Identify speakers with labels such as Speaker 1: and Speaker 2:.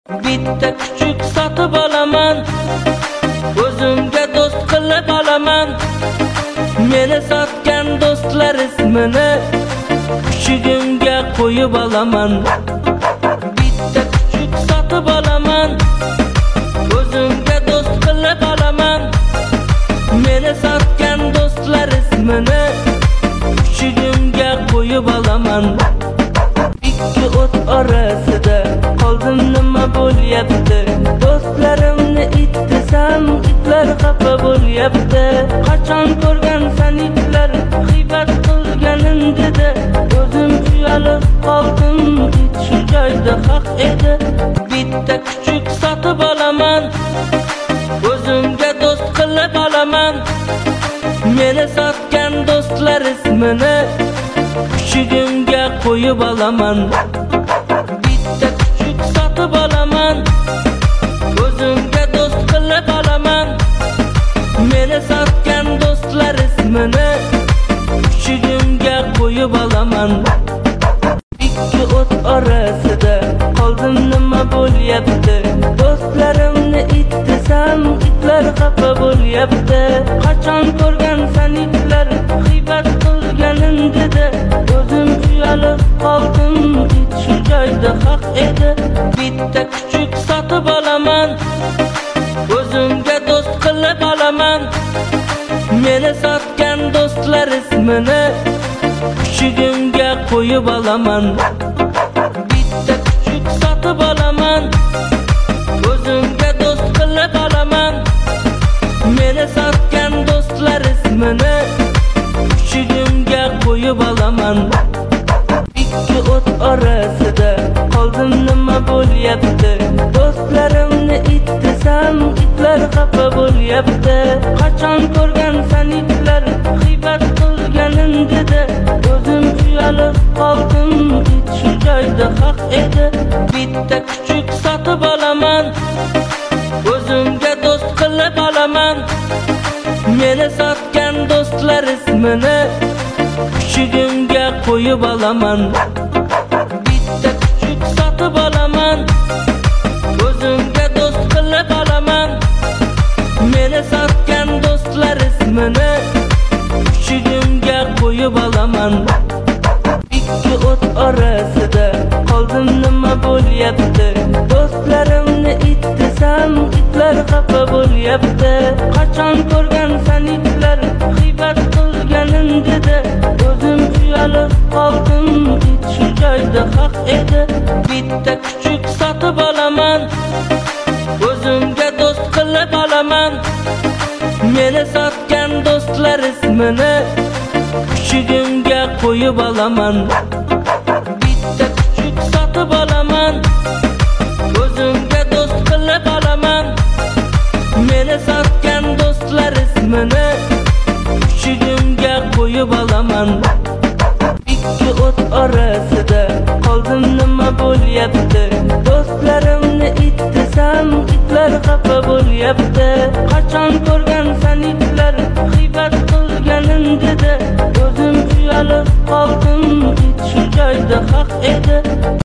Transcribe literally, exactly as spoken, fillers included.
Speaker 1: Bitta kuchuk sotib olaman, o'zimga do'st qilib olaman. Meni sotgan do'stlar ismini kuchugimga qo'yib olaman. Bitta kuchuk sotib olaman, o'zimga do'st qilib olaman. Meni sotgan do'stlar ismini kuchugimga qo'yib olaman. Ikki o't orasida qoldim, nima bo'lyapti? Do'stlarimni it desam, itlar xafa bo'lyapti. Qachon ko'rgansan itlar g'iybat qilganin dedi. O'zim uyalib qoldim, it shu joyda haq edi. Bitta kuchuk sotib olaman, o'zimga do'st qilib olaman. Meni sotgan do'stlar ismini kuchugimga qo'yib olaman. Bitta kuchuk sotib olaman, o'zimga do'st qilib olaman. Meni sotgan do'stlar ismini kuchugimga qo'yib olaman. Ikki o't orasida qoldim, nima bo'lyapti? Do'stlarimni it desam, itlar xafa bo'lyapti. Qachon ko'rgansan itlar g'iybat qilganin dedi. O'zim uyalib qoldim, it shu joyda haq edi. Bitta kuchuk sotib olaman, o'zimga do'st qilib olaman. Meni sotgan do'stlar ismini kuchugimga qo'yib olaman. Bitta kuchuk sotib olaman, o'zimga do'st qilib olaman. Meni sotgan do'stlar ismini kuchugimga qo'yib olaman. Ikki o't orasida qoldim, nima bo'lyapti? Do'stlarimni it desam, itlar xafa bo'lyapti. Qachon ko'rgansan itlar g'iybat qilganin dedi. O'zim uyalib qoldim, it shu joyda haq edi. Bitta kuchuk sotib olaman, o'zimga do'st qilib olaman. Meni sotgan do'stlar ismini kuchugimga qo'yib olaman. Bitta kuchuk sotib olaman, o'zimga do'st qilib olaman. Meni sotgan do'stlar ismini kuchugimga qo'yib olaman. Ikki o't orasida qoldim, nima bo'lyapti? Do'stlarimni it desam, itlar xafa bo'lyapti. Qachon ko'rgansan itlar g'iybat qilganin dedi. O'zim uyalib qoldim, it shu joyda haq edi. Bitta kuchuk sotib olaman, o'zimga do'st qilib olaman. Meni sotgan do'stlar ismini kuchugimga qo'yib olaman. Bitta kuchuk sotib olaman, o'zimga do'st qilib olaman. Meni sotgan do'stlar ismini kuchugimga qo'yib olaman. Ikki o't orasida qoldim, nima bo'lyapti? Do'stlarimni it desam, itlar xafa bo'lyapti. Qachon ko'rgansan itlar g'iybat qilganin dedi. O'zim uyalib qoldim, it shu joyda haq edi.